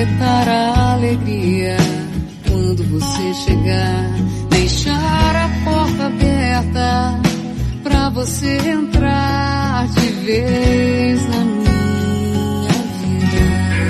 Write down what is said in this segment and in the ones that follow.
completar a alegria quando você chegar. Deixar a porta aberta pra você entrar de vez na minha vida.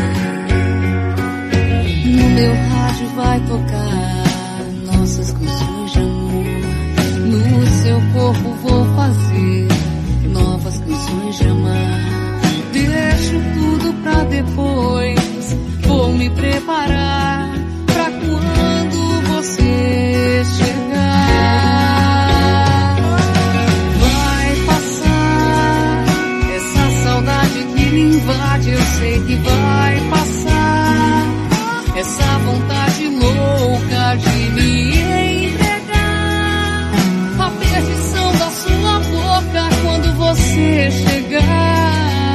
No meu rádio vai tocar nossas canções de amor. No seu corpo vou fazer novas canções de amar. Deixo tudo pra depois, vou me preparar pra quando você chegar. Vai passar essa saudade que me invade, eu sei que vai passar essa vontade louca de me entregar. A perdição da sua boca quando você chegar.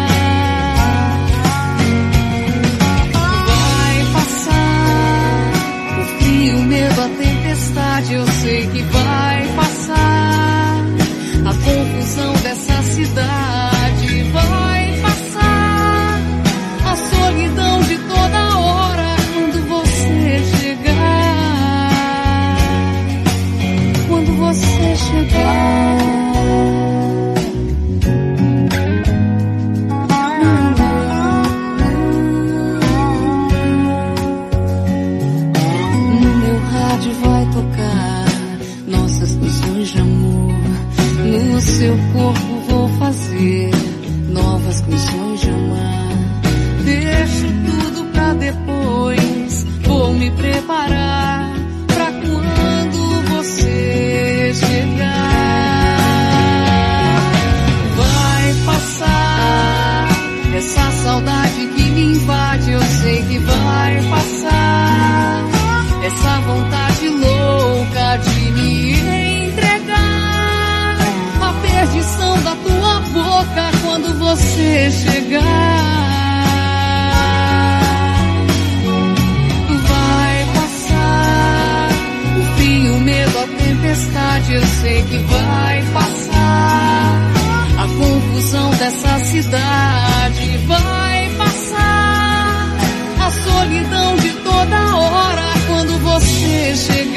O medo, a tempestade, eu sei que vai passar. A confusão dessa cidade vai passar. A solidão de toda hora quando você chegar. Quando você chegar. Vai tocar nossas canções de amor. No seu corpo vou fazer novas canções de amar. Deixo tudo pra depois, vou me preparar pra quando você chegar. Vai passar essa saudade que me invade, eu sei que vai passar. Essa vontade louca de me entregar. A perdição da tua boca quando você chegar. Vai passar o frio, o medo, a tempestade, eu sei que vai passar. A confusão dessa cidade vai passar. A solidão de toda hora quando você chega.